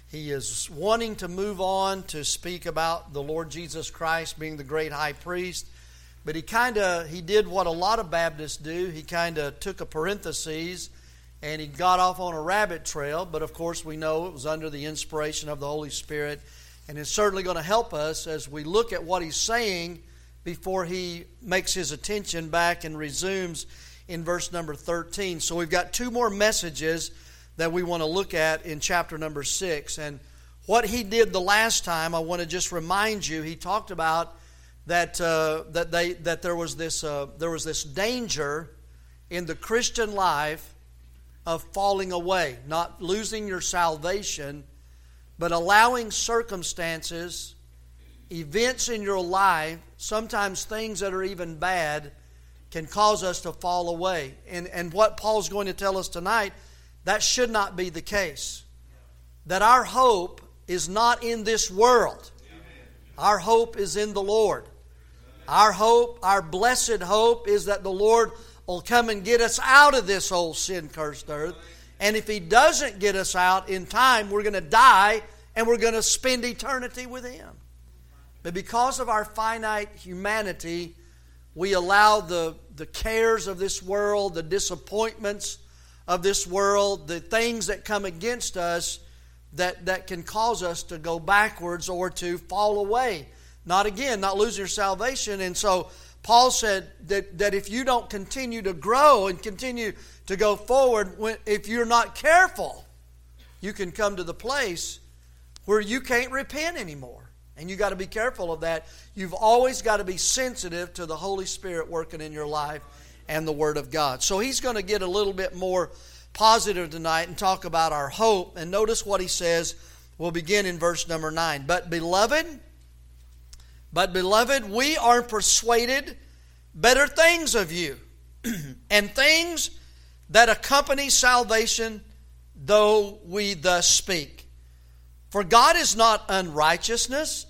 He is wanting to move on to speak about the Lord Jesus Christ being the great high priest. But he did what a lot of Baptists do. He kind of took a parenthesis and he got off on a rabbit trail. But of course we know it was under the inspiration of the Holy Spirit. And it's certainly going to help us as we look at what he's saying before he makes his attention back and resumes in verse number 13. So we've got two more messages that we want to look at in chapter number 6. And what he did the last time, I want to just remind you, he talked about that there was this danger in the Christian life of falling away, not losing your salvation, but allowing circumstances, events in your life, sometimes things that are even bad, can cause us to fall away. And what Paul's going to tell us tonight, that should not be the case. That our hope is not in this world. Our hope is in the Lord. Our hope, our blessed hope, is that the Lord will come and get us out of this old sin-cursed earth. And if He doesn't get us out in time, we're going to die and we're going to spend eternity with Him. But because of our finite humanity, we allow the cares of this world, the disappointments of this world, the things that come against us that can cause us to go backwards or to fall away. Not losing your salvation. And so Paul said that if you don't continue to grow and continue to go forward, if you're not careful, you can come to the place where you can't repent anymore. And you got to be careful of that. You've always got to be sensitive to the Holy Spirit working in your life and the Word of God. So he's going to get a little bit more positive tonight and talk about our hope. And notice what he says. We'll begin in verse number 9. But beloved, we are persuaded better things of you, and things that accompany salvation, though we thus speak. For God is not unrighteous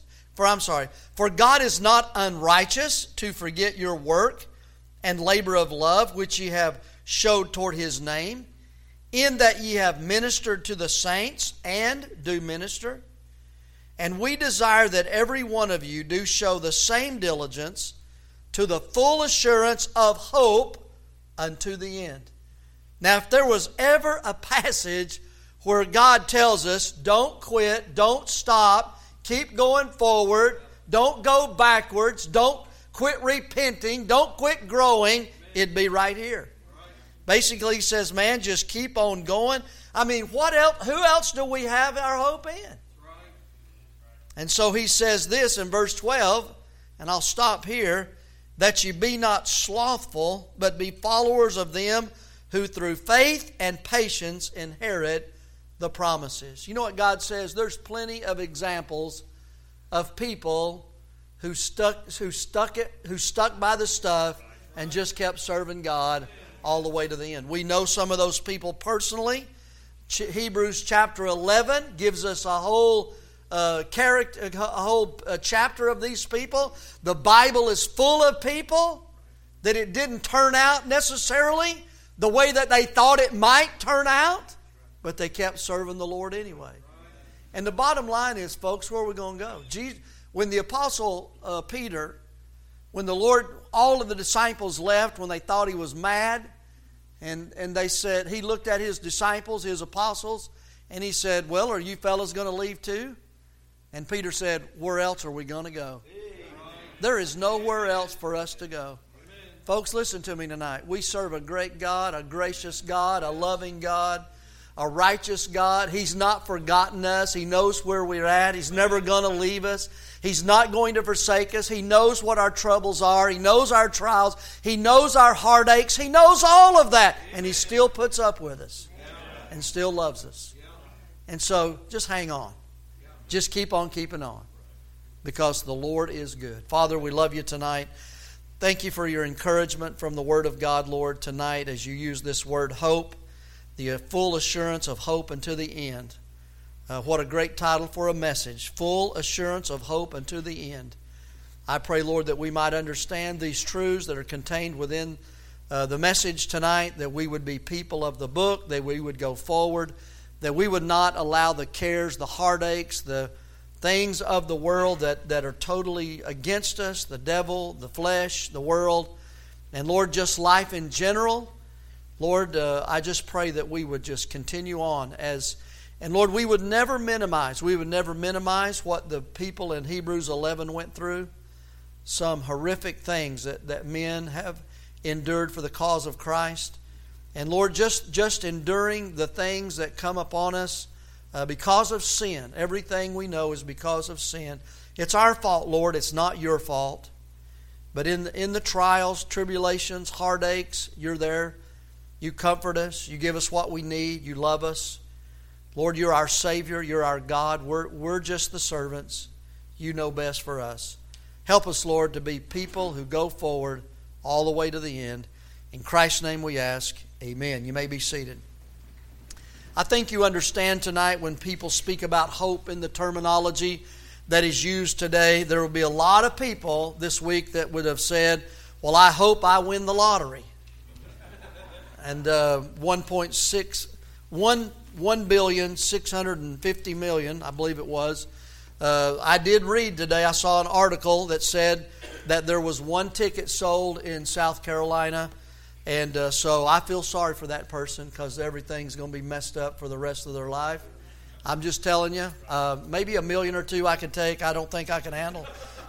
to forget your work and labor of love, which ye have showed toward His name, in that ye have ministered to the saints and do minister. And we desire that every one of you do show the same diligence to the full assurance of hope unto the end. Now, if there was ever a passage where God tells us, don't quit, don't stop, keep going forward, don't go backwards, don't quit repenting, don't quit growing, it'd be right here. Basically, he says, man, just keep on going. I mean, what else? Who else do we have our hope in? And so he says this in verse 12, and I'll stop here, that ye be not slothful, but be followers of them who through faith and patience inherit the promises. You know what God says? There's plenty of examples of people who stuck by the stuff and just kept serving God all the way to the end. We know some of those people personally. Hebrews chapter 11 gives us a whole chapter of these people. The Bible is full of people that it didn't turn out necessarily the way that they thought it might turn out, but they kept serving the Lord anyway. And the bottom line is, folks, where are we going to go? When the apostle Peter, when the Lord, all of the disciples left when they thought he was mad, and they said, he looked at his disciples, his apostles, and he said, well, are you fellas going to leave too? And Peter said, where else are we going to go? There is nowhere else for us to go. Folks, listen to me tonight. We serve a great God, a gracious God, a loving God, a righteous God. He's not forgotten us. He knows where we're at. He's never going to leave us. He's not going to forsake us. He knows what our troubles are. He knows our trials. He knows our heartaches. He knows all of that. And He still puts up with us and still loves us. And so just hang on. Just keep on keeping on, because the Lord is good. Father, we love You tonight. Thank You for Your encouragement from the Word of God, Lord, tonight as You use this word hope, the full assurance of hope unto the end. What a great title for a message, full assurance of hope unto the end. I pray, Lord, that we might understand these truths that are contained within the message tonight, that we would be people of the book, that we would go forward, that we would not allow the cares, the heartaches, the things of the world that are totally against us, the devil, the flesh, the world, and Lord, just life in general. Lord, I just pray that we would just continue on and Lord, we would never minimize what the people in Hebrews 11 went through. Some horrific things that men have endured for the cause of Christ. And Lord, just enduring the things that come upon us because of sin. Everything we know is because of sin. It's our fault, Lord. It's not your fault. But in the trials, tribulations, heartaches, you're there. You comfort us. You give us what we need. You love us. Lord, you're our Savior. You're our God. We're just the servants. You know best for us. Help us, Lord, to be people who go forward all the way to the end. In Christ's name we ask, amen. You may be seated. I think you understand tonight when people speak about hope in the terminology that is used today, there will be a lot of people this week that would have said, well, I hope I win the lottery. And 1,650,000,000, I believe it was. I did read today, I saw an article that said that there was one ticket sold in South Carolina. And so I feel sorry for that person because everything's going to be messed up for the rest of their life. I'm just telling you, maybe $1 million or $2 million I could take. I don't think I can handle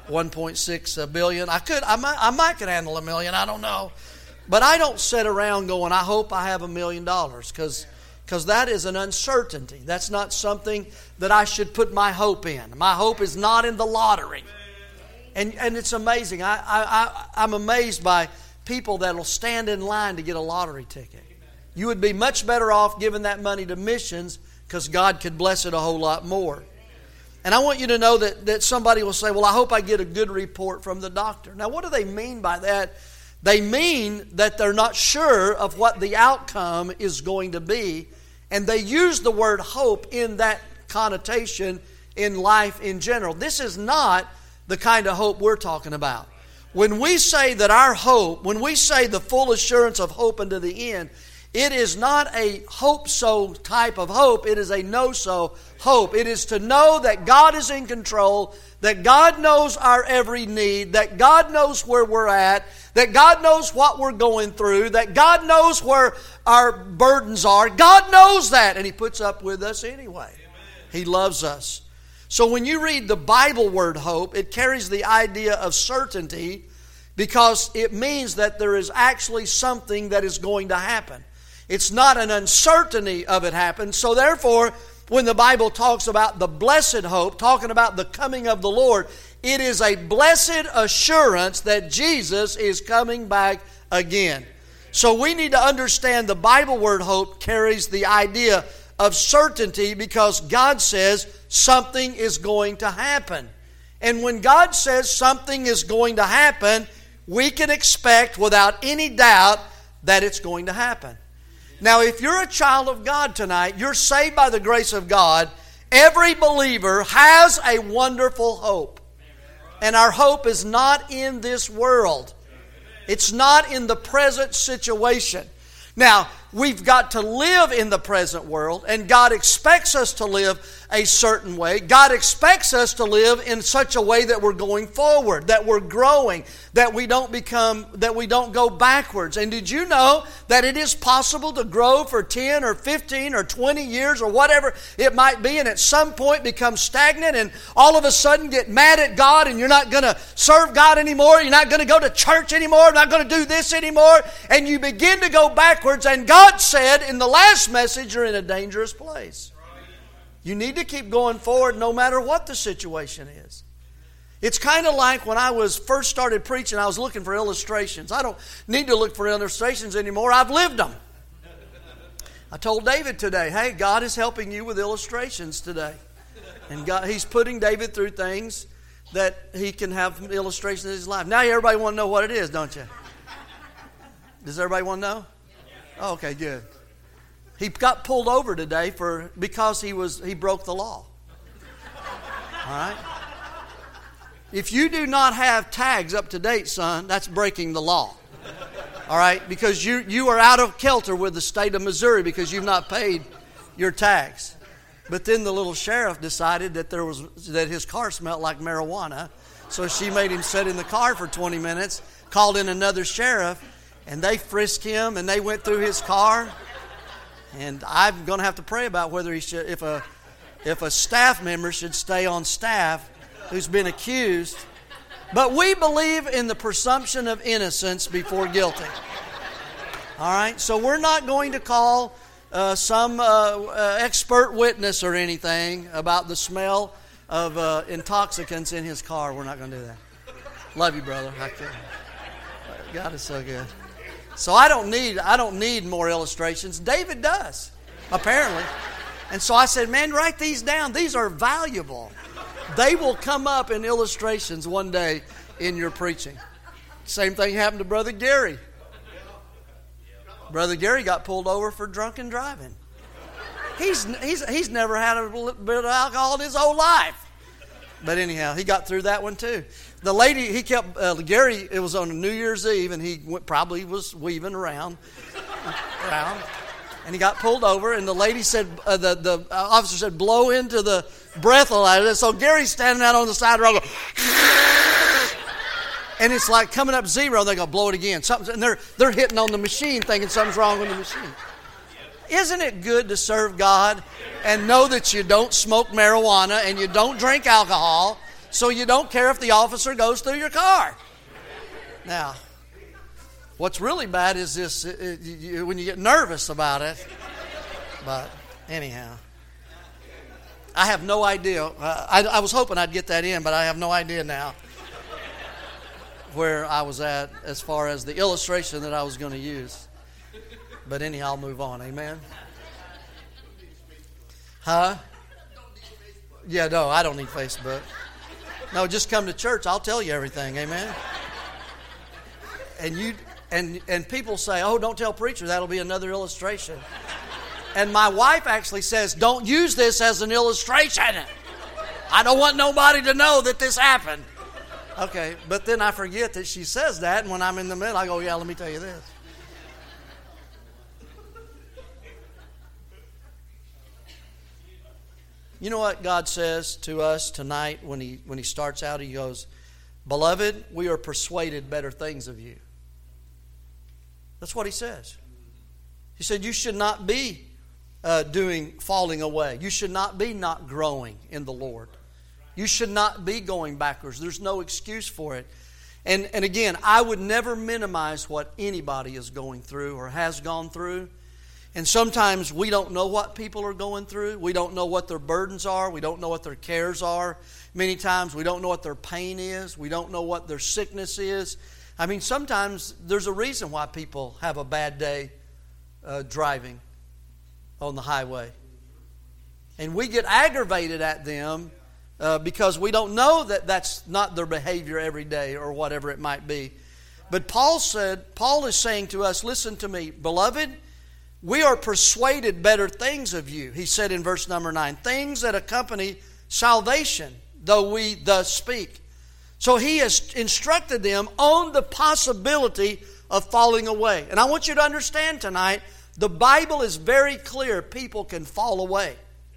1.6 billion. I might could handle $1 million. I don't know. But I don't sit around going, I hope I have $1 million because that is an uncertainty. That's not something that I should put my hope in. My hope is not in the lottery. And it's amazing. I'm amazed by people that will stand in line to get a lottery ticket. You would be much better off giving that money to missions because God could bless it a whole lot more. And I want you to know that somebody will say, well, I hope I get a good report from the doctor. Now, what do they mean by that? They mean that they're not sure of what the outcome is going to be. And they use the word hope in that connotation in life in general. This is not the kind of hope we're talking about. When we say that our hope, when we say the full assurance of hope unto the end, it is not a hope-so type of hope. It is a no-so hope. It is to know that God is in control, that God knows our every need, that God knows where we're at, that God knows what we're going through, that God knows where our burdens are. God knows that, and He puts up with us anyway. He loves us. So when you read the Bible word hope, it carries the idea of certainty because it means that there is actually something that is going to happen. It's not an uncertainty of it happen. So therefore, when the Bible talks about the blessed hope, talking about the coming of the Lord, it is a blessed assurance that Jesus is coming back again. So we need to understand the Bible word hope carries the idea of certainty because God says something is going to happen. And when God says something is going to happen, we can expect without any doubt that it's going to happen. Now, if you're a child of God tonight, you're saved by the grace of God, every believer has a wonderful hope. And our hope is not in this world. It's not in the present situation. Now, we've got to live in the present world, and God expects us to live a certain way. God expects us to live in such a way that we're going forward, that we're growing, that we don't go backwards. And did you know that it is possible to grow for 10 or 15 or 20 years or whatever it might be, and at some point become stagnant and all of a sudden get mad at God and you're not going to serve God anymore, you're not going to go to church anymore, you're not going to do this anymore, and you begin to go backwards, and God said in the last message, you're in a dangerous place. You need to keep going forward no matter what the situation is. It's kind of like when I was first started preaching, I was looking for illustrations. I don't need to look for illustrations anymore. I've lived them. I told David today, hey, God is helping you with illustrations today. And He's putting David through things that he can have illustrations in his life. Now everybody want to know what it is, don't you? Does everybody want to know? Oh, okay, good. He got pulled over today because he broke the law. All right? If you do not have tags up to date, son, that's breaking the law. All right? Because you are out of kilter with the state of Missouri because you've not paid your tax. But then the little sheriff decided that his car smelled like marijuana. So she made him sit in the car for 20 minutes, called in another sheriff, and they frisked him and they went through his car. And I'm going to have to pray about whether he should, if a staff member should stay on staff who's been accused. But we believe in the presumption of innocence before guilty. All right? So we're not going to call some expert witness or anything about the smell of intoxicants in his car. We're not going to do that. Love you, brother. God is so good. So I don't need more illustrations. David does, apparently. And so I said, man, write these down. These are valuable. They will come up in illustrations one day in your preaching. Same thing happened to Brother Gary. Brother Gary got pulled over for drunken driving. He's never had a bit of alcohol in his whole life. But anyhow, he got through that one too. The lady, he kept, Gary, it was on New Year's Eve, and he probably was weaving around. And he got pulled over, and the lady said, the officer said, blow into the breathalyzer. So Gary's standing out on the side of the road, and it's like coming up zero. They go, blow it again. And they're hitting on the machine, thinking something's wrong with the machine. Isn't it good to serve God and know that you don't smoke marijuana and you don't drink alcohol, so you don't care if the officer goes through your car? Now, what's really bad is this, when you get nervous about it. But anyhow, I have no idea. I was hoping I'd get that in, but I have no idea now where I was at as far as the illustration that I was going to use. But anyhow, I'll move on. Amen? Huh? Yeah, no, I don't need Facebook. No, just come to church. I'll tell you everything. Amen? And people say, oh, don't tell preacher. That'll be another illustration. And my wife actually says, don't use this as an illustration. I don't want nobody to know that this happened. Okay, but then I forget that she says that, and when I'm in the middle, I go, yeah, let me tell you this. You know what God says to us tonight when he starts out? He goes, beloved, we are persuaded better things of you. That's what he says. He said you should not be falling away. You should not be not growing in the Lord. You should not be going backwards. There's no excuse for it. And again, I would never minimize what anybody is going through or has gone through. And sometimes we don't know what people are going through. We don't know what their burdens are. We don't know what their cares are. Many times we don't know what their pain is. We don't know what their sickness is. I mean, sometimes there's a reason why people have a bad day driving on the highway. And we get aggravated at them because we don't know that that's not their behavior every day or whatever it might be. But Paul is saying to us, listen to me, beloved, we are persuaded better things of you. He said in verse number 9, things that accompany salvation, though we thus speak. So he has instructed them on the possibility of falling away. And I want you to understand tonight, the Bible is very clear people can fall away.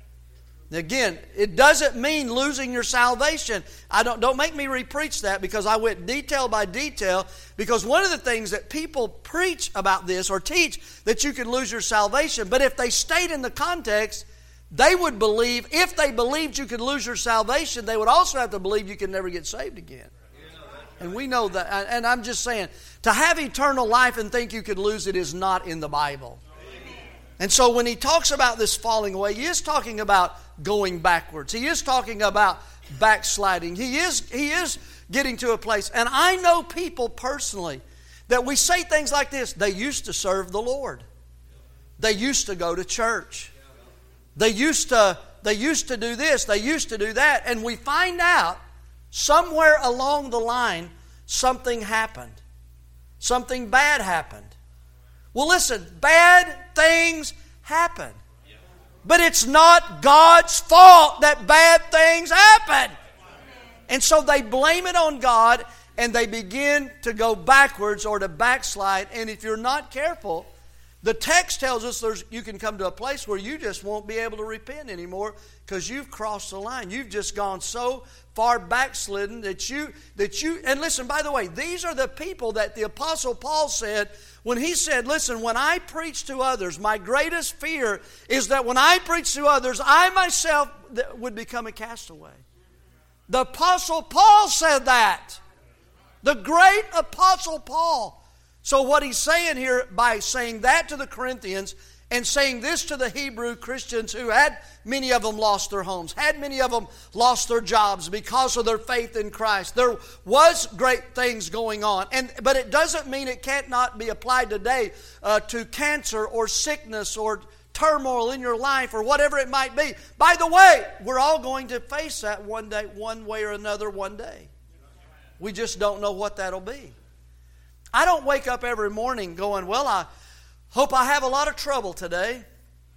Again, it doesn't mean losing your salvation. Don't make me re-preach that because I went detail by detail. Because one of the things that people preach about this or teach that you can lose your salvation, but if they stayed in the context, they would believe, if they believed you could lose your salvation, they would also have to believe you can never get saved again. And we know that. And I'm just saying, to have eternal life and think you could lose it is not in the Bible. And so when he talks about this falling away, he is talking about going backwards. He is talking about backsliding. He is getting to a place. And I know people personally that we say things like this. They used to serve the Lord. They used to go to church. They used to do this. They used to do that. And we find out somewhere along the line something happened. Something bad happened. Well, listen, bad things happen. But it's not God's fault that bad things happen. And so they blame it on God and they begin to go backwards or to backslide. And if you're not careful, The text tells us you can come to a place where you just won't be able to repent anymore because you've crossed the line. You've just gone so far backslidden that you, and listen, by the way, these are the people that the Apostle Paul said when he said, listen, when I preach to others, my greatest fear is that when I preach to others, I myself would become a castaway. The Apostle Paul said that. The great Apostle Paul. So what he's saying here by saying that to the Corinthians and saying this to the Hebrew Christians who had many of them lost their homes, had many of them lost their jobs because of their faith in Christ. There was great things going on. But it doesn't mean it can't not be applied today to cancer or sickness or turmoil in your life or whatever it might be. By the way, we're all going to face that one day, one way or another one day. We just don't know what that'll be. I don't wake up every morning going, well, I hope I have a lot of trouble today.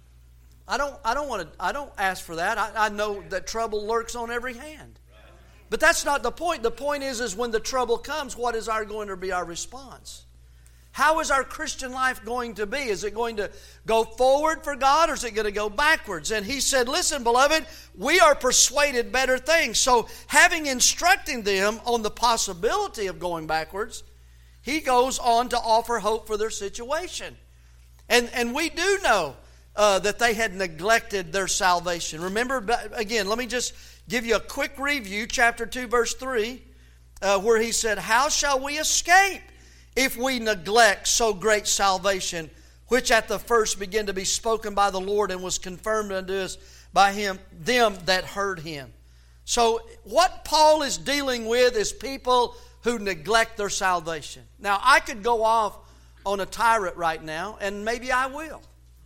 I don't ask for that. I know that trouble lurks on every hand. But that's not the point. The point is when the trouble comes, what is going to be our response? How is our Christian life going to be? Is it going to go forward for God or is it going to go backwards? And he said, listen, beloved, we are persuaded better things. So having instructing them on the possibility of going backwards, he goes on to offer hope for their situation. And we do know that they had neglected their salvation. Remember, again, let me just give you a quick review. Chapter 2, verse 3, where he said, how shall we escape if we neglect so great salvation, which at the first began to be spoken by the Lord and was confirmed unto us by them that heard him? So what Paul is dealing with is people who neglect their salvation. Now, I could go off on a tirade right now, and maybe I will.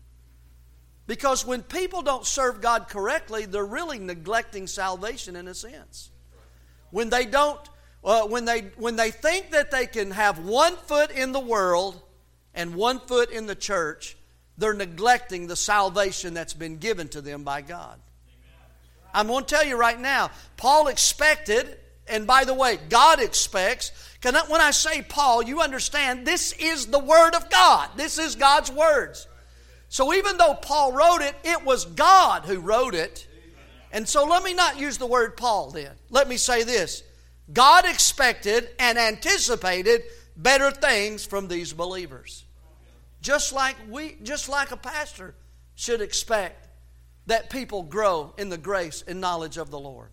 Because when people don't serve God correctly, they're really neglecting salvation in a sense. When they don't, when they think that they can have one foot in the world and one foot in the church, they're neglecting the salvation that's been given to them by God. I'm going to tell you right now, Paul expected. And by the way, God expects, because when I say Paul, you understand this is the Word of God. This is God's words. So even though Paul wrote it, it was God who wrote it. And so let me not use the word Paul then. Let me say this. God expected and anticipated better things from these believers. Just like a pastor should expect that people grow in the grace and knowledge of the Lord.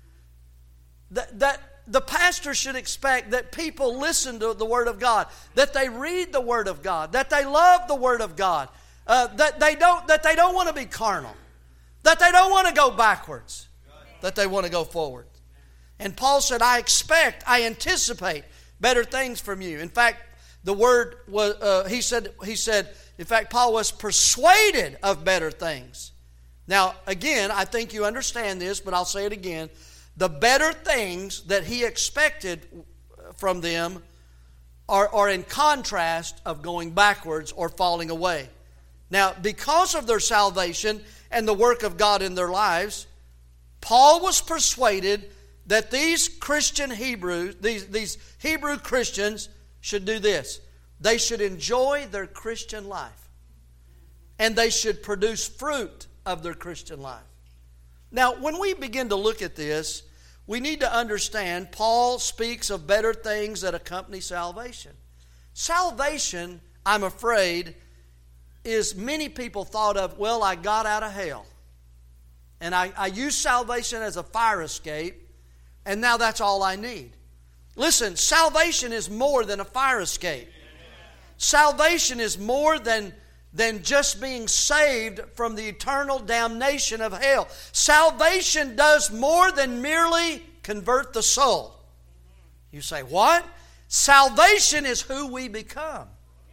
That the pastor should expect that people listen to the Word of God, that they read the Word of God, that they love the Word of God, that they don't want to be carnal, that they don't want to go backwards, that they want to go forward. And Paul said, I anticipate better things from you. In fact, the word was, he said, in fact, Paul was persuaded of better things. Now, again, I think you understand this, but I'll say it again. The better things that he expected from them are in contrast of going backwards or falling away. Now, because of their salvation and the work of God in their lives, Paul was persuaded that these Christian Hebrews, these Hebrew Christians should do this. They should enjoy their Christian life. And they should produce fruit of their Christian life. Now, when we begin to look at this, we need to understand Paul speaks of better things that accompany salvation. Salvation, I'm afraid, is many people thought of, well, I got out of hell. And I use salvation as a fire escape, and now that's all I need. Listen, salvation is more than a fire escape. Salvation is more than just being saved from the eternal damnation of hell. Salvation does more than merely convert the soul. You say, what? Salvation is who we become.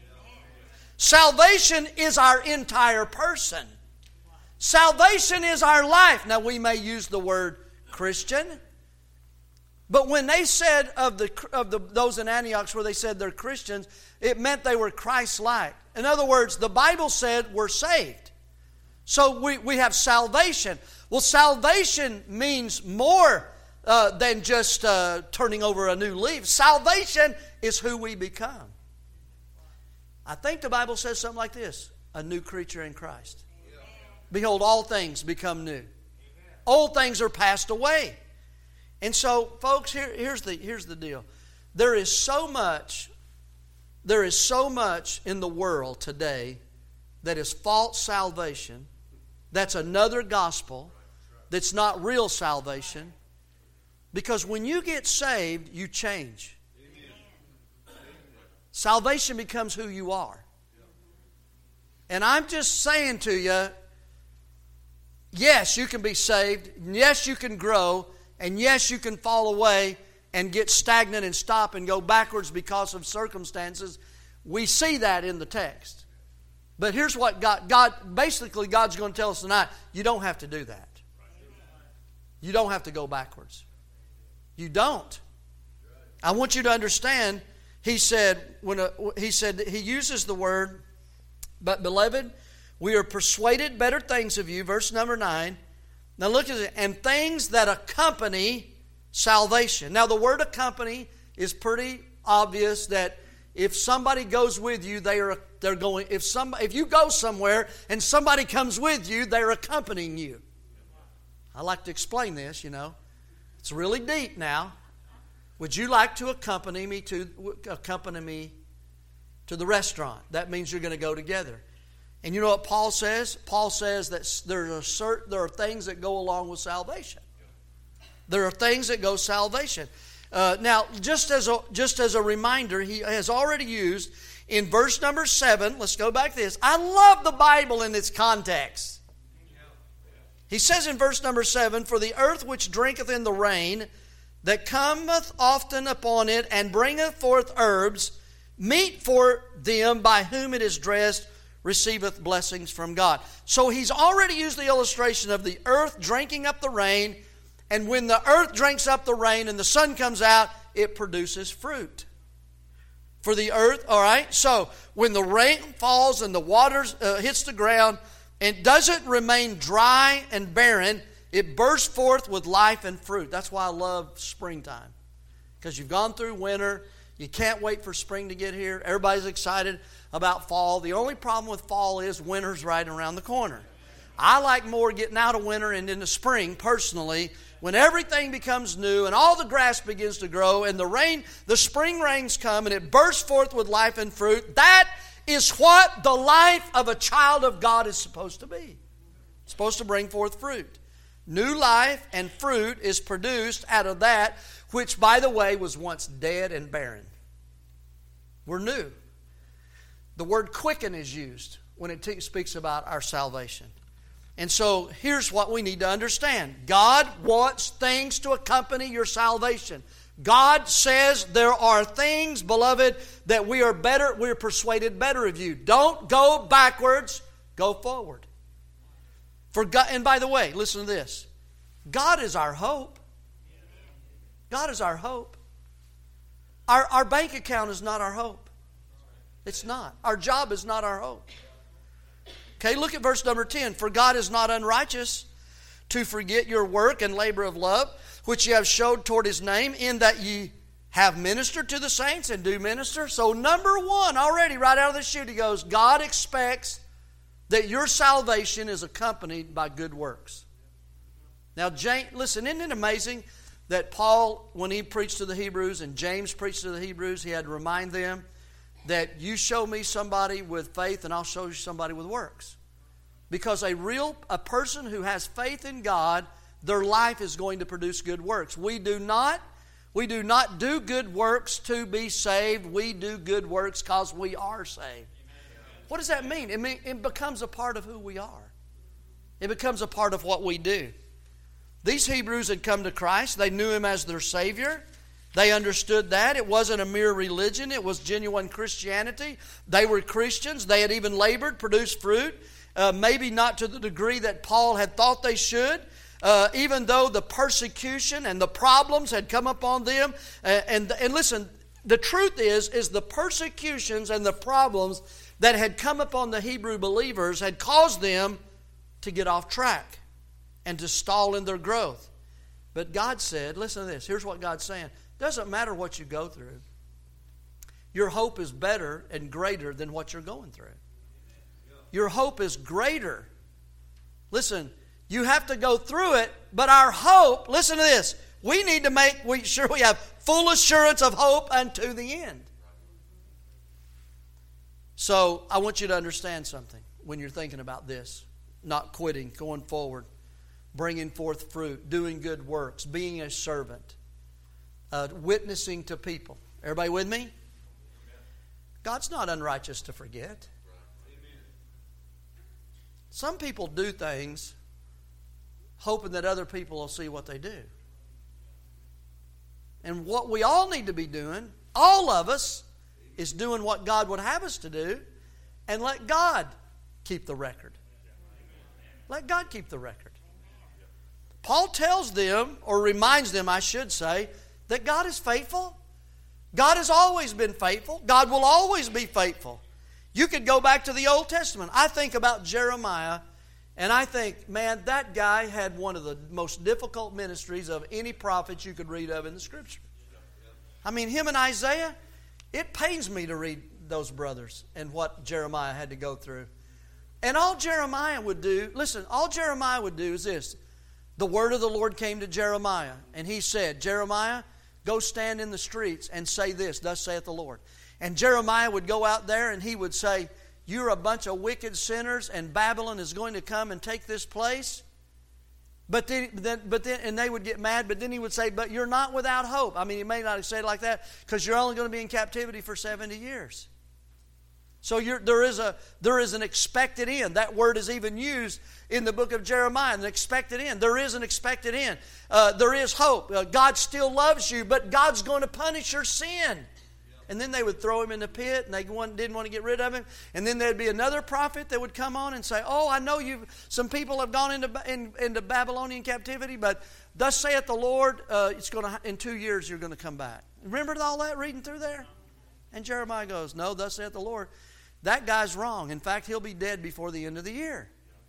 Salvation is our entire person. Salvation is our life. Now, we may use the word Christian, but when they said of those in Antioch where they said they're Christians, it meant they were Christ-like. In other words, the Bible said we're saved. So we have salvation. Well, salvation means more than just turning over a new leaf. Salvation is who we become. I think the Bible says something like this: a new creature in Christ. Behold, all things become new. Old things are passed away. And so, folks, here's the deal. There is so much in the world today that is false salvation, that's another gospel, that's not real salvation. Because when you get saved, you change. Salvation becomes who you are. And I'm just saying to you, yes, you can be saved. Yes, you can grow. And yes, you can fall away and get stagnant and stop and go backwards because of circumstances. We see that in the text. But here's what basically God's going to tell us tonight. You don't have to do that. You don't have to go backwards. You don't. I want you to understand, he uses the word, but beloved, we are persuaded better things of you, verse number 9. Now look at it, and things that accompany salvation. Now the word accompany is pretty obvious that if somebody goes with you, they're going. If you go somewhere and somebody comes with you, they're accompanying you. I like to explain this, It's really deep now. Would you like to accompany me to the restaurant? That means you're going to go together. And you know what Paul says? Paul says that there are things that go along with salvation. There are things that go salvation. Now, just as a reminder, he has already used in verse number 7. Let's go back to this. I love the Bible in its context. He says in verse number 7, for the earth which drinketh in the rain that cometh often upon it, and bringeth forth herbs, meet for them by whom it is dressed, receiveth blessings from God. So he's already used the illustration of the earth drinking up the rain, and when the earth drinks up the rain and the sun comes out, it produces fruit. For the earth, all right? So when the rain falls and the water hits the ground, and doesn't remain dry and barren, it bursts forth with life and fruit. That's why I love springtime. Because you've gone through winter. You can't wait for spring to get here. Everybody's excited about fall. The only problem with fall is winter's right around the corner. I like more getting out of winter and into spring personally, when everything becomes new and all the grass begins to grow and the spring rains come and it bursts forth with life and fruit. That is what the life of a child of God is supposed to be. It's supposed to bring forth fruit. New life and fruit is produced out of that which, by the way, was once dead and barren. We're new. The word quicken is used when it speaks about our salvation. And so here's what we need to understand. God wants things to accompany your salvation. God says there are things, beloved, that we're persuaded better of you. Don't go backwards, go forward. For God, and by the way, listen to this. God is our hope. God is our hope. Our bank account is not our hope. It's not. Our job is not our hope. Okay, look at verse number 10. For God is not unrighteous to forget your work and labor of love, which ye have showed toward His name, in that ye have ministered to the saints and do minister. So number one, already right out of the chute, he goes, God expects that your salvation is accompanied by good works. Now, listen, isn't it amazing that Paul, when he preached to the Hebrews and James preached to the Hebrews, he had to remind them that you show me somebody with faith and I'll show you somebody with works. Because a person who has faith in God, their life is going to produce good works. We do not do good works to be saved. We do good works because we are saved. What does that mean? It becomes a part of who we are. It becomes a part of what we do. These Hebrews had come to Christ. They knew Him as their Savior. They understood that. It wasn't a mere religion. It was genuine Christianity. They were Christians. They had even labored, produced fruit. Maybe not to the degree that Paul had thought they should. Even though the persecution and the problems had come upon them. And listen, the truth is the persecutions and the problems that had come upon the Hebrew believers had caused them to get off track and to stall in their growth. But God said, listen to this, here's what God's saying. Doesn't matter what you go through. Your hope is better and greater than what you're going through. Your hope is greater. Listen, you have to go through it, but our hope, listen to this, we need to make sure we have full assurance of hope unto the end. So I want you to understand something when you're thinking about this. Not quitting, going forward, bringing forth fruit, doing good works, being a servant, witnessing to people. Everybody with me? God's not unrighteous to forget. Some people do things hoping that other people will see what they do. And what we all need to be doing, all of us, is doing what God would have us to do and let God keep the record. Let God keep the record. Paul tells them, or reminds them, I should say, that God is faithful. God has always been faithful. God will always be faithful. You could go back to the Old Testament. I think about Jeremiah, and I think, man, that guy had one of the most difficult ministries of any prophet you could read of in the Scripture. I mean, him and Isaiah, it pains me to read those brothers and what Jeremiah had to go through. And all Jeremiah would do, listen, all Jeremiah would do is this. The word of the Lord came to Jeremiah, and he said, Jeremiah, go stand in the streets and say this, thus saith the Lord. And Jeremiah would go out there and he would say, you're a bunch of wicked sinners and Babylon is going to come and take this place. But then, and they would get mad, but then he would say, but you're not without hope. I mean, he may not have said it like that because you're only going to be in captivity for 70 years. So there is an expected end. That word is even used in the book of Jeremiah, an expected end. There is an expected end. There is hope. God still loves you, but God's going to punish your sin. And then they would throw him in the pit, and they didn't want to get rid of him. And then there'd be another prophet that would come on and say, oh, I know some people have gone into Babylonian captivity, but thus saith the Lord, in 2 years you're going to come back. Remember all that reading through there? And Jeremiah goes, no, thus saith the Lord. That guy's wrong. In fact, he'll be dead before the end of the year.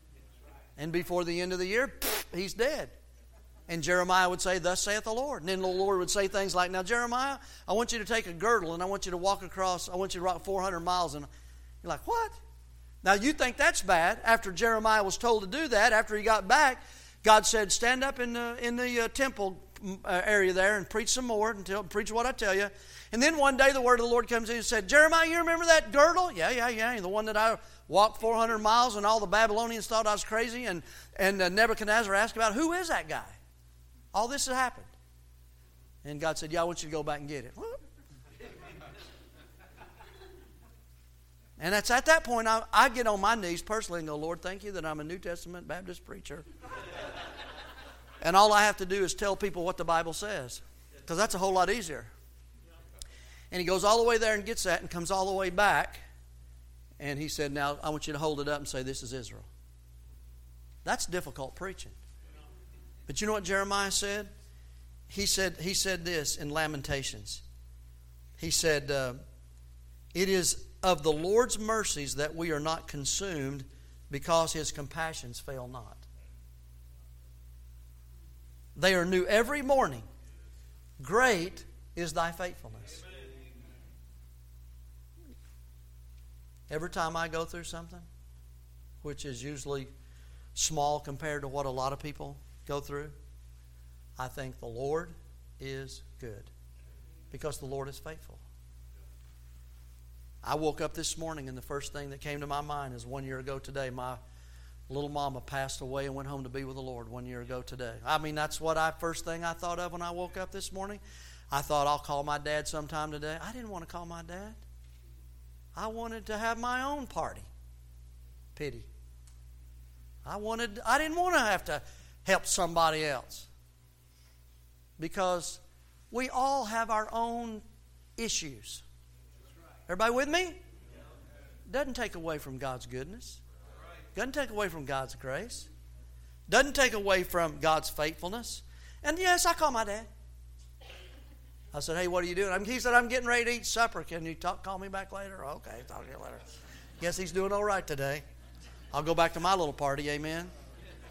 And before the end of the year, he's dead. And Jeremiah would say, thus saith the Lord. And then the Lord would say things like, now Jeremiah, I want you to take a girdle and I want you to walk 400 miles. And you're like, what? Now you think that's bad. After Jeremiah was told to do that, after he got back, God said, stand up in the temple area there and preach some more, preach what I tell you. And then one day the word of the Lord comes in and said, Jeremiah, you remember that girdle? Yeah. The one that I walked 400 miles and all the Babylonians thought I was crazy. And Nebuchadnezzar asked about, who is that guy? All this has happened. And God said, yeah, I want you to go back and get it. What? And it's at that point I get on my knees personally and go, Lord, thank you that I'm a New Testament Baptist preacher. And all I have to do is tell people what the Bible says. Because that's a whole lot easier. And he goes all the way there and gets that and comes all the way back. And he said, now I want you to hold it up and say, this is Israel. That's difficult preaching. But you know what Jeremiah said? He said this in Lamentations. He said, it is of the Lord's mercies that we are not consumed because his compassions fail not. They are new every morning. Great is thy faithfulness. Every time I go through something, which is usually small compared to what a lot of people go through, I think the Lord is good because the Lord is faithful. I woke up this morning and the first thing that came to my mind is 1 year ago today, my little mama passed away and went home to be with the Lord 1 year ago today. I mean, that's what first thing I thought of when I woke up this morning. I thought I'll call my dad sometime today. I didn't want to call my dad. I wanted to have my own party. Pity. I didn't want to have to help somebody else. Because we all have our own issues. Everybody with me? Doesn't take away from God's goodness. Doesn't take away from God's grace. Doesn't take away from God's faithfulness. And yes, I call my dad. I said, hey, what are you doing? He said, I'm getting ready to eat supper. Can you call me back later? Okay, talk to you later. Guess he's doing all right today. I'll go back to my little party, amen.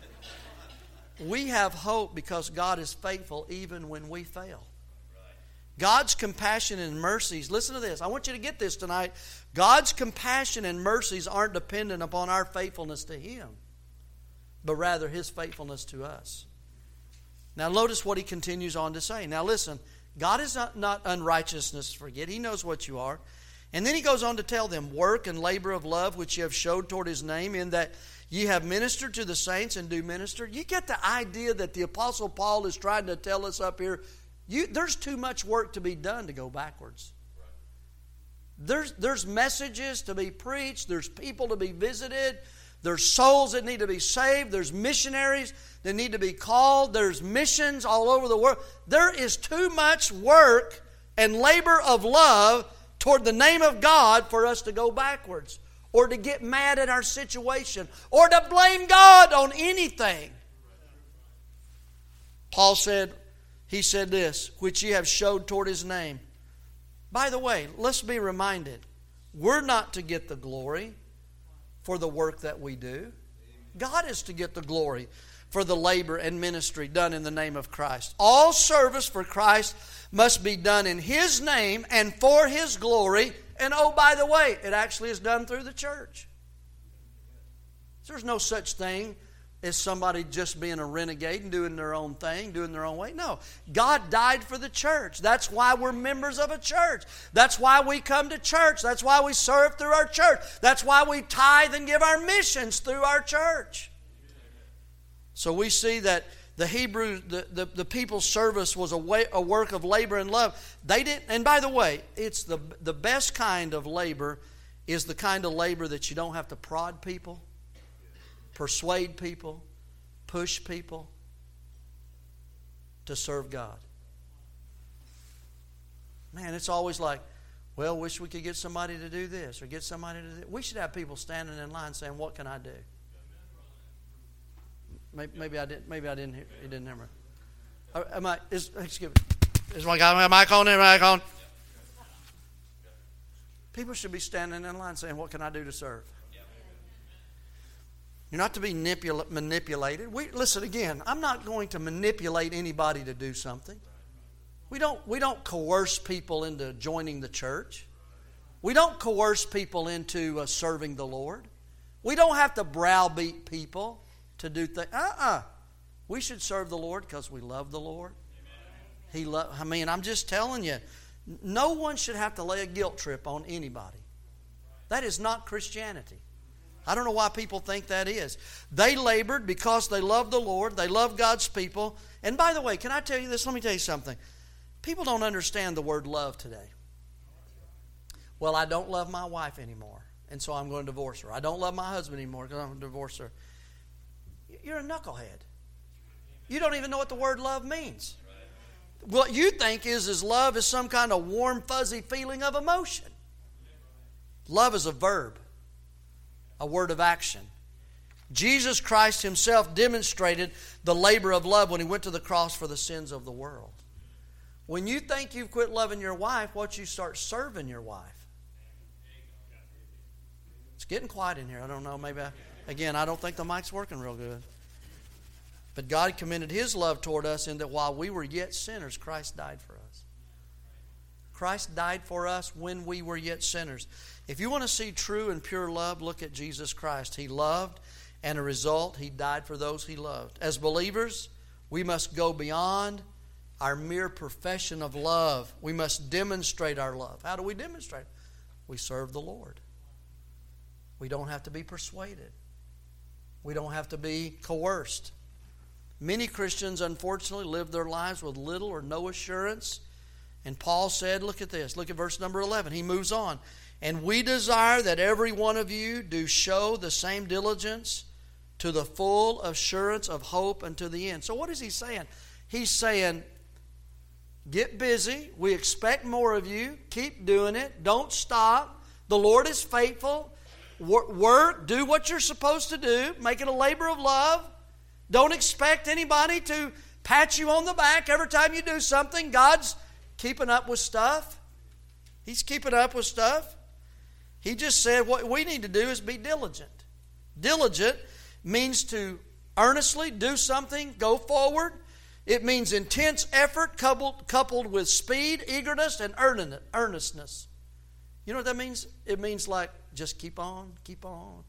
We have hope because God is faithful even when we fail. God's compassion and mercies, listen to this. I want you to get this tonight. God's compassion and mercies aren't dependent upon our faithfulness to Him, but rather His faithfulness to us. Now notice what He continues on to say. Now listen, God is not unrighteousness to forget. He knows what you are. And then He goes on to tell them, work and labor of love which ye have showed toward His name, in that ye have ministered to the saints and do minister. You get the idea that the Apostle Paul is trying to tell us up here, there's too much work to be done to go backwards. There's messages to be preached. There's people to be visited. There's souls that need to be saved. There's missionaries that need to be called. There's missions all over the world. There is too much work and labor of love toward the name of God for us to go backwards, or to get mad at our situation, or to blame God on anything. Paul said, he said this, which ye have showed toward His name. By the way, let's be reminded, we're not to get the glory for the work that we do. God is to get the glory for the labor and ministry done in the name of Christ. All service for Christ must be done in His name and for His glory. And oh, by the way, it actually is done through the church. There's no such thing as somebody just being a renegade and doing their own thing, doing their own way. No, God died for the church. That's why we're members of a church. That's why we come to church. That's why we serve through our church. That's why we tithe and give our missions through our church. So we see that the Hebrew, the people's service was a work of labor and love. They didn't, and by the way, it's the best kind of labor is the kind of labor that you don't have to prod people, persuade people, push people to serve God. Man, it's always like, well, wish we could get somebody to do this or get somebody to do that. We should have people standing in line saying, what can I do? Maybe I didn't. Maybe I didn't. He didn't hear me. Excuse me. Is my guy? Am I on? Am I on? People should be standing in line saying, "What can I do to serve?" You're not to be manipulated. Listen again. I'm not going to manipulate anybody to do something. We don't coerce people into joining the church. We don't coerce people into serving the Lord. We don't have to browbeat people to do things. We should serve the Lord because we love the Lord. I'm just telling you, no one should have to lay a guilt trip on anybody. That is not Christianity. I don't know why people think that is. They labored because they love the Lord. They love God's people. And by the way, can I tell you this? Let me tell you something. People don't understand the word love today. Well, I don't love my wife anymore, and so I'm going to divorce her. I don't love my husband anymore because I'm going to divorce her. You're a knucklehead. You don't even know what the word love means. What you think is love is some kind of warm, fuzzy feeling of emotion. Love is a verb, a word of action. Jesus Christ Himself demonstrated the labor of love when He went to the cross for the sins of the world. When you think you've quit loving your wife, what you start serving your wife. It's getting quiet in here. I don't know. Maybe I don't think the mic's working real good. But God commended His love toward us in that while we were yet sinners, Christ died for us. Christ died for us when we were yet sinners. If you want to see true and pure love, look at Jesus Christ. He loved, and a result, He died for those He loved. As believers, we must go beyond our mere profession of love. We must demonstrate our love. How do we demonstrate? We serve the Lord. We don't have to be persuaded. We don't have to be coerced. Many Christians, unfortunately, live their lives with little or no assurance. And Paul said, look at this. Look at verse number 11. He moves on. And we desire that every one of you do show the same diligence to the full assurance of hope unto the end. So what is he saying? He's saying, get busy. We expect more of you. Keep doing it. Don't stop. The Lord is faithful. Work. Do what you're supposed to do. Make it a labor of love. Don't expect anybody to pat you on the back every time you do something. God's keeping up with stuff. He's keeping up with stuff. He just said what we need to do is be diligent. Diligent means to earnestly do something, go forward. It means intense effort coupled with speed, eagerness, and earnestness. You know what that means? It means like just keep on keeping on.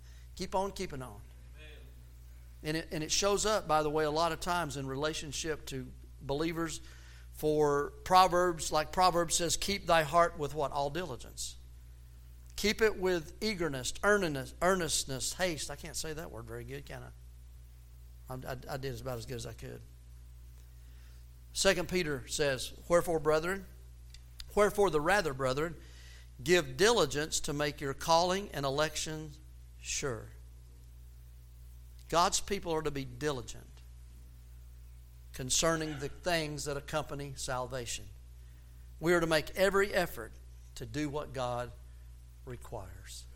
And it shows up, by the way, a lot of times in relationship to believers. For Proverbs, like Proverbs says, keep thy heart with what? All diligence. Keep it with eagerness, earnestness, haste. I can't say that word very good, can I? I did about as good as I could. 2 Peter says, wherefore the rather, brethren, give diligence to make your calling and election sure. God's people are to be diligent concerning the things that accompany salvation. We are to make every effort to do what God requires.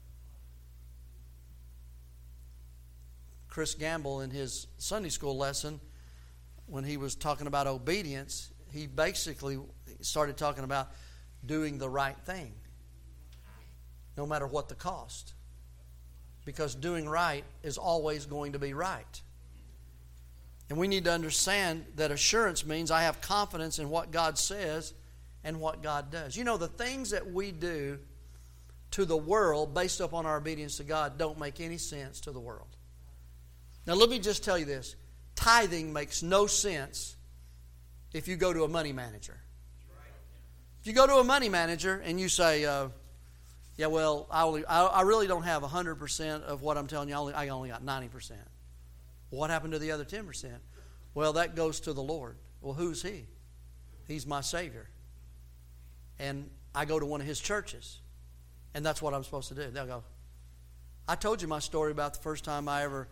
Chris Gamble, in his Sunday school lesson, when he was talking about obedience, he basically started talking about doing the right thing, no matter what the cost. Because doing right is always going to be right. And we need to understand that assurance means I have confidence in what God says and what God does. You know, the things that we do to the world based upon our obedience to God don't make any sense to the world. Now, let me just tell you this. Tithing makes no sense if you go to a money manager. If you go to a money manager and you say, yeah, well, I really don't have 100% of what I'm telling you. I only got 90%. What happened to the other 10%? Well, that goes to the Lord. Well, who's He? He's my Savior. And I go to one of His churches. And that's what I'm supposed to do. They'll go, I told you my story about the first time I ever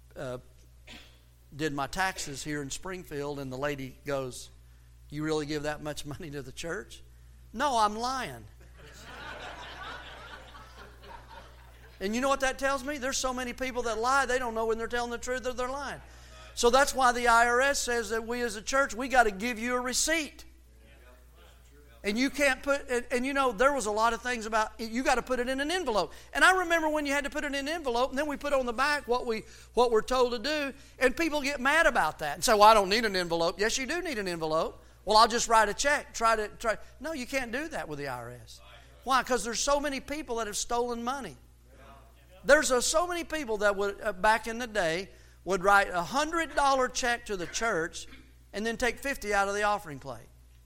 did my taxes here in Springfield. And the lady goes, you really give that much money to the church? No, I'm lying. And you know what that tells me? There's so many people that lie, they don't know when they're telling the truth or they're lying. So that's why the IRS says that we as a church, we got to give you a receipt. And you can't put, and you know, there was a lot of things about, you got to put it in an envelope. And I remember when you had to put it in an envelope, and then we put on the back what we're told to do, and people get mad about that and say, well, I don't need an envelope. Yes, you do need an envelope. Well, I'll just write a check. Try. No, you can't do that with the IRS. Why? Because there's so many people that have stolen money. There's so many people that would, back in the day, would write a $100 check to the church and then take 50 out of the offering plate.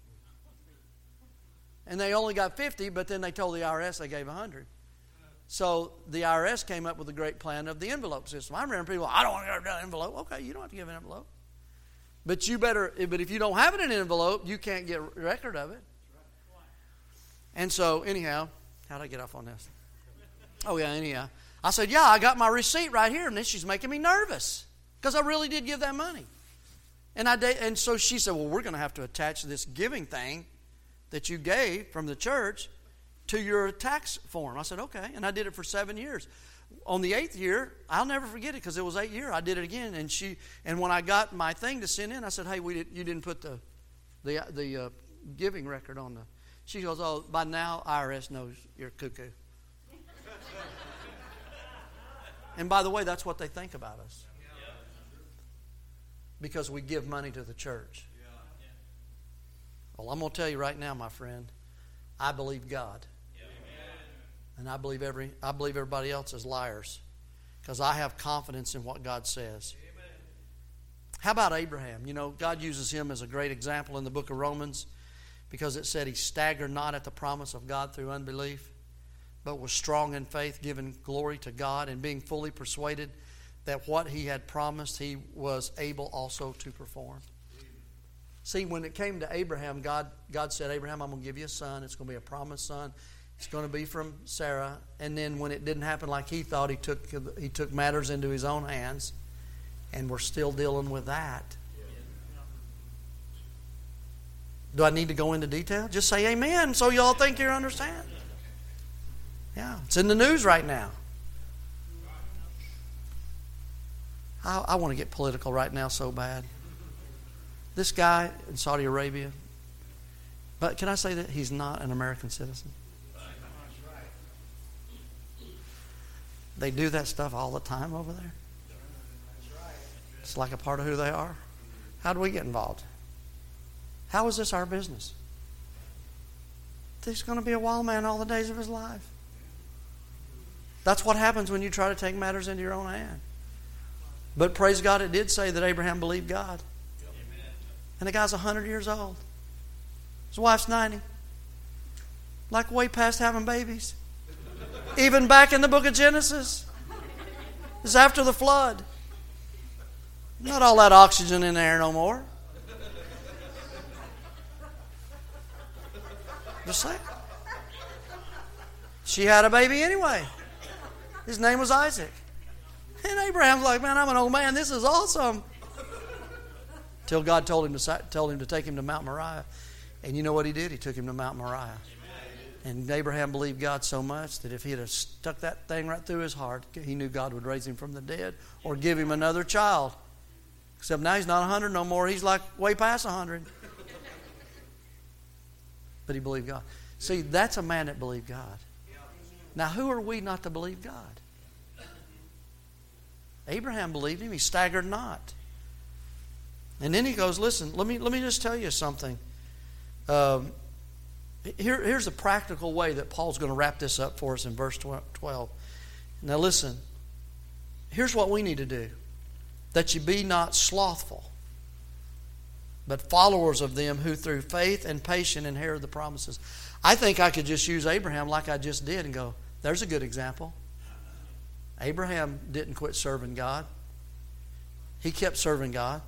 And they only got 50, but then they told the IRS they gave 100. So the IRS came up with a great plan of the envelope system. I remember people, I don't want to give an envelope. Okay, you don't have to give an envelope. But if you don't have it in an envelope, you can't get record of it. And so, anyhow, how did I get off on this? Oh, yeah, anyhow. I said, yeah, I got my receipt right here. And then she's making me nervous because I really did give that money. And so she said, well, we're going to have to attach this giving thing that you gave from the church to your tax form. I said, okay. And I did it for 7 years. On the 8th year, I'll never forget it because it was 8 years. I did it again. And when I got my thing to send in, I said, hey, you didn't put the giving record on the. She goes, oh, by now IRS knows you're cuckoo. And by the way, that's what they think about us. Because we give money to the church. Well, I'm going to tell you right now, my friend, I believe God. And I believe everybody else is liars. Because I have confidence in what God says. How about Abraham? You know, God uses him as a great example in the book of Romans. Because it said he staggered not at the promise of God through unbelief, but was strong in faith, giving glory to God, and being fully persuaded that what he had promised he was able also to perform. See, when it came to Abraham, God said, Abraham, I'm going to give you a son. It's going to be a promised son. It's going to be from Sarah. And then when it didn't happen like he thought, he took matters into his own hands. And we're still dealing with that. Do I need to go into detail? Just say amen so you all think you understand. Yeah, it's in the news right now. I want to get political right now so bad. This guy in Saudi Arabia, but can I say that he's not an American citizen? They do that stuff all the time over there. It's like a part of who they are. How do we get involved? How is this our business? He's going to be a wild man all the days of his life. That's what happens when you try to take matters into your own hand. But praise God, it did say that Abraham believed God. And the guy's 100 years old. His wife's 90. Like way past having babies. Even back in the book of Genesis. It's after the flood. Not all that oxygen in the air no more. Just saying. She had a baby anyway. His name was Isaac. And Abraham's like, man, I'm an old man. This is awesome. Till God told him to take him to Mount Moriah. And you know what he did? He took him to Mount Moriah. And Abraham believed God so much that if he had stuck that thing right through his heart, he knew God would raise him from the dead or give him another child. Except now he's not 100 no more. He's like way past 100. But he believed God. See, that's a man that believed God. Now, who are we not to believe God? Abraham believed him. He staggered not. And then he goes, listen, let me just tell you something. Here's a practical way that Paul's going to wrap this up for us in verse 12. Now listen, here's what we need to do. That you be not slothful, but followers of them who through faith and patience inherit the promises. I think I could just use Abraham like I just did and go, there's a good example. Abraham didn't quit serving God. He kept serving God.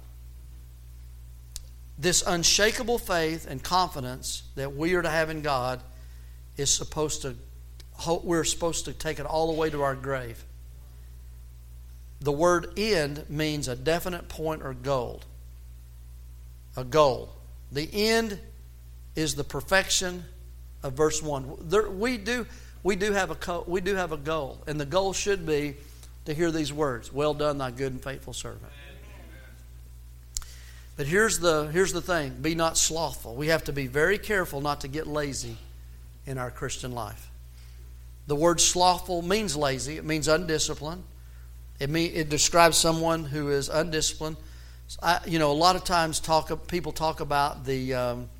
This unshakable faith and confidence that we are to have in God is we're supposed to take it all the way to our grave. The word end means a definite point or goal. A goal. The end is the perfection of verse 1. We do have a goal, and the goal should be to hear these words: "Well done, thy good and faithful servant." But here's the thing: be not slothful. We have to be very careful not to get lazy in our Christian life. The word slothful means lazy. It means undisciplined. It describes someone who is undisciplined. A lot of times people talk about an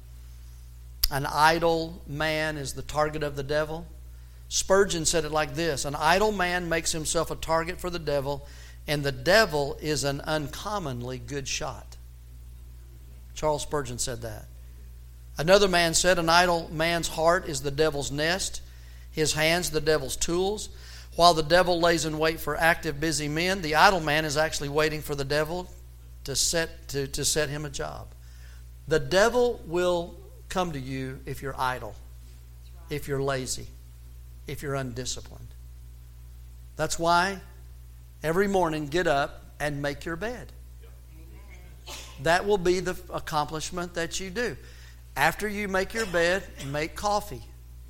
idle man is the target of the devil. Spurgeon said it like this: an idle man makes himself a target for the devil, and the devil is an uncommonly good shot. Charles Spurgeon said that. Another man said, an idle man's heart is the devil's nest, his hands the devil's tools. While the devil lays in wait for active, busy men, the idle man is actually waiting for the devil to set him a job. The devil will come to you if you're idle, if you're lazy, if you're undisciplined. That's why every morning get up and make your bed. That will be the accomplishment that you do. After you make your bed, make coffee.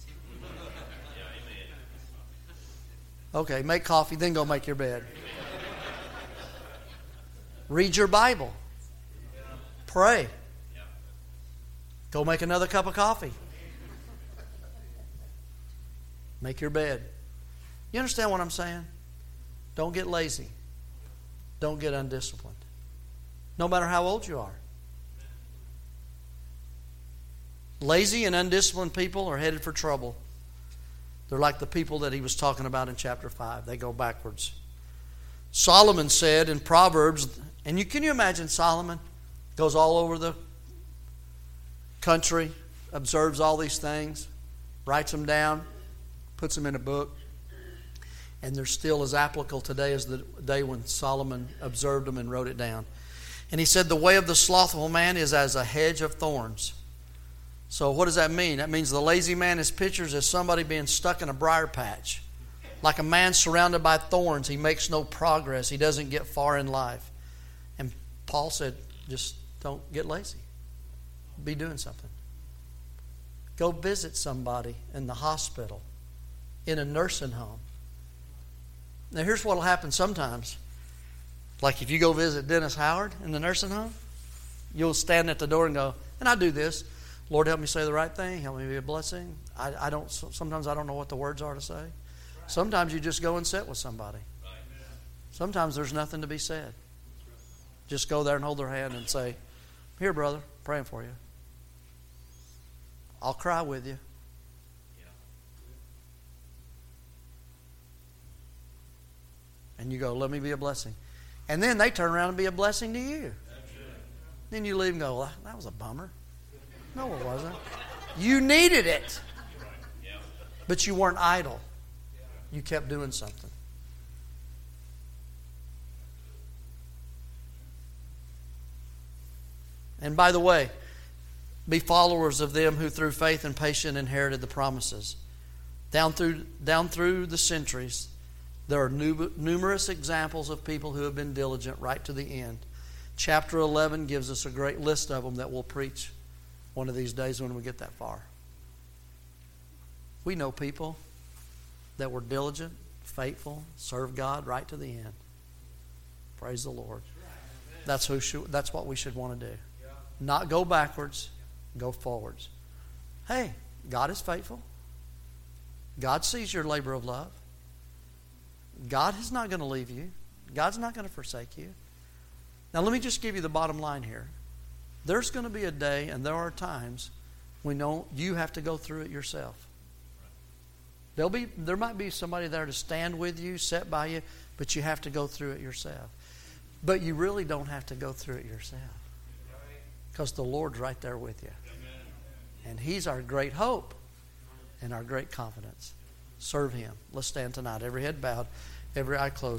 Okay, make coffee, then go make your bed. Read your Bible. Pray. Go make another cup of coffee. Make your bed. You understand what I'm saying? Don't get lazy. Don't get undisciplined. No matter how old you are. Lazy and undisciplined people are headed for trouble. They're like the people that he was talking about in chapter 5. They go backwards. Solomon said in Proverbs, and can you imagine Solomon goes all over the country, observes all these things, writes them down, puts them in a book, and they're still as applicable today as the day when Solomon observed them and wrote it down. And he said, the way of the slothful man is as a hedge of thorns. So what does that mean? That means the lazy man is pictured as somebody being stuck in a briar patch. Like a man surrounded by thorns, he makes no progress. He doesn't get far in life. And Paul said, just don't get lazy. Be doing something. Go visit somebody in the hospital, in a nursing home. Now here's what will happen sometimes. Like if you go visit Dennis Howard in the nursing home, you'll stand at the door and go, and I do this, Lord, help me say the right thing. Help me be a blessing. Sometimes I don't know what the words are to say. Sometimes you just go and sit with somebody. Sometimes there's nothing to be said. Just go there and hold their hand and say, Here, brother, praying for you. I'll cry with you. And you go, let me be a blessing. And then they turn around and be a blessing to you. Then you leave and go, well, that was a bummer. No, it wasn't. You needed it. But you weren't idle. You kept doing something. And by the way, be followers of them who through faith and patience inherited the promises. Down through the centuries, there are numerous examples of people who have been diligent right to the end. Chapter 11 gives us a great list of them that we'll preach one of these days when we get that far. We know people that were diligent, faithful, served God right to the end. Praise the Lord. That's what we should want to do. Not go backwards, go forwards. Hey, God is faithful. God sees your labor of love. God is not going to leave you. God's not going to forsake you. Now let me just give you the bottom line here. There's going to be a day, and there are times when you have to go through it yourself. There might be somebody there to stand with you, sit by you, but you have to go through it yourself. But you really don't have to go through it yourself, because the Lord's right there with you. And He's our great hope and our great confidence. Serve Him. Let's stand tonight. Every head bowed, every eye closed.